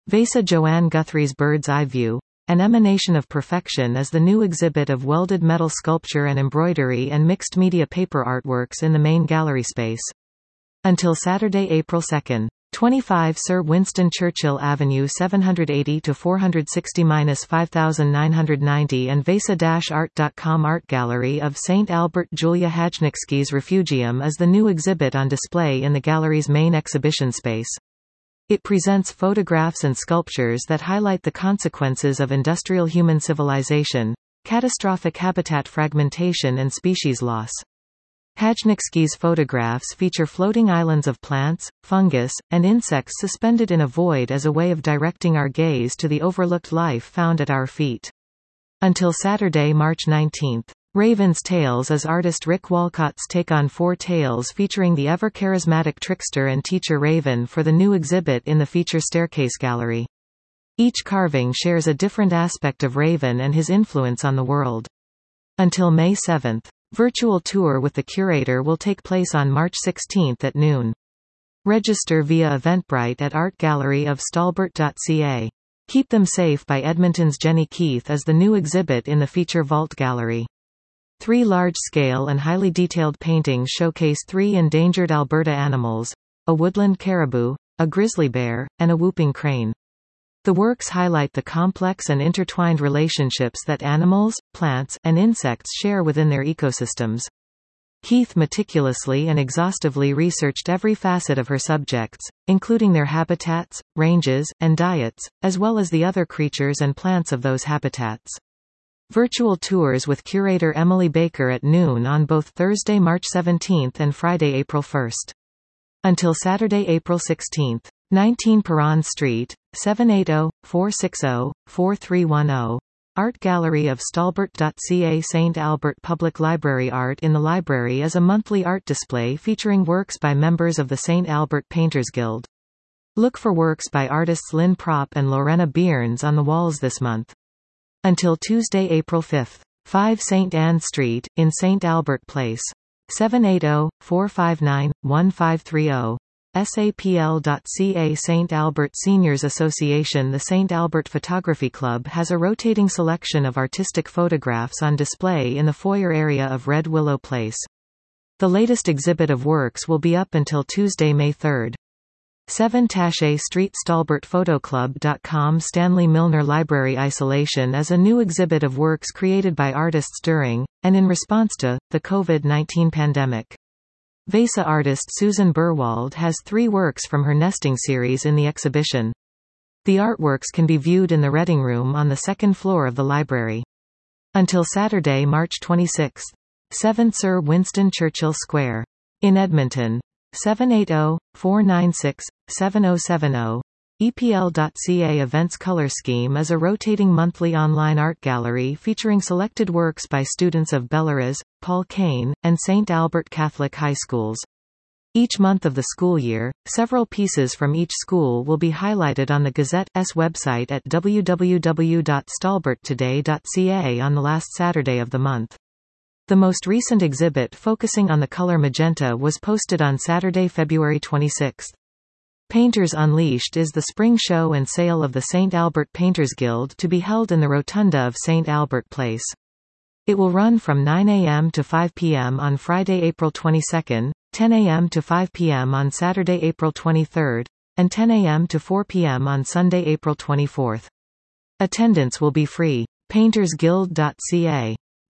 Vesa Joanne Guthrie's Bird's Eye View, An Emanation of Perfection is the new exhibit of welded metal sculpture and embroidery and mixed media paper artworks in the main gallery space. Until Saturday, April 2. 25 Sir Winston Churchill Avenue 780-460-5990 and Vesa-art.com Art Gallery of St. Albert. Julia Hajniczky's Refugium is the new exhibit on display in the gallery's main exhibition space. It presents photographs and sculptures that highlight the consequences of industrial human civilization, catastrophic habitat fragmentation and species loss. Hajniczky's photographs feature floating islands of plants, fungus, and insects suspended in a void as a way of directing our gaze to the overlooked life found at our feet. Until Saturday, March 19. Raven's Tales is artist Rick Walcott's take on four tales featuring the ever-charismatic trickster and teacher Raven for the new exhibit in the Feature Staircase Gallery. Each carving shares a different aspect of Raven and his influence on the world. Until May 7. Virtual tour with the curator will take place on March 16 at noon. Register via Eventbrite at artgalleryofstalbert.ca. Keep Them Safe by Edmonton's Jenny Keith is the new exhibit in the Feature Vault Gallery. 3 large-scale and highly detailed paintings showcase 3 endangered Alberta animals: a woodland caribou, a grizzly bear, and a whooping crane. The works highlight the complex and intertwined relationships that animals, plants, and insects share within their ecosystems. Keith meticulously and exhaustively researched every facet of her subjects, including their habitats, ranges, and diets, as well as the other creatures and plants of those habitats. Virtual tours with curator Emily Baker at noon on both Thursday, March 17 and Friday, April 1. Until Saturday, April 16. 19 Perron Street, 780-460-4310. Art Gallery of Stalbert.ca. St. Albert Public Library. Art in the Library is a monthly art display featuring works by members of the St. Albert Painters Guild. Look for works by artists Lynn Propp and Lorena Bierns on the walls this month. Until Tuesday, April 5. 5 St. Anne Street, in St. Albert Place. 780-459-1530. SAPL.ca. St. Albert Seniors Association. The St. Albert Photography Club has a rotating selection of artistic photographs on display in the foyer area of Red Willow Place. The latest exhibit of works will be up until Tuesday, May 3. 7 Taché Street. StalbertPhotoClub.com. Stanley Milner Library. Isolation is a new exhibit of works created by artists during, and in response to, the COVID-19 pandemic. Vesa artist Susan Burwald has 3 works from her nesting series in the exhibition. The artworks can be viewed in the Reading Room on the 2nd floor of the library. Until Saturday, March 26. 7 Sir Winston Churchill Square. In Edmonton. 780-496-7070. EPL.ca. Events Color Scheme is a rotating monthly online art gallery featuring selected works by students of Belarus, Paul Kane, and St. Albert Catholic High Schools. Each month of the school year, several pieces from each school will be highlighted on the Gazette's website at www.stalberttoday.ca on the last Saturday of the month. The most recent exhibit focusing on the color magenta was posted on Saturday, February 26. Painters Unleashed is the spring show and sale of the St. Albert Painters Guild to be held in the Rotunda of St. Albert Place. It will run from 9 a.m. to 5 p.m. on Friday, April 22, 10 a.m. to 5 p.m. on Saturday, April 23, and 10 a.m. to 4 p.m. on Sunday, April 24. Attendance will be free. PaintersGuild.ca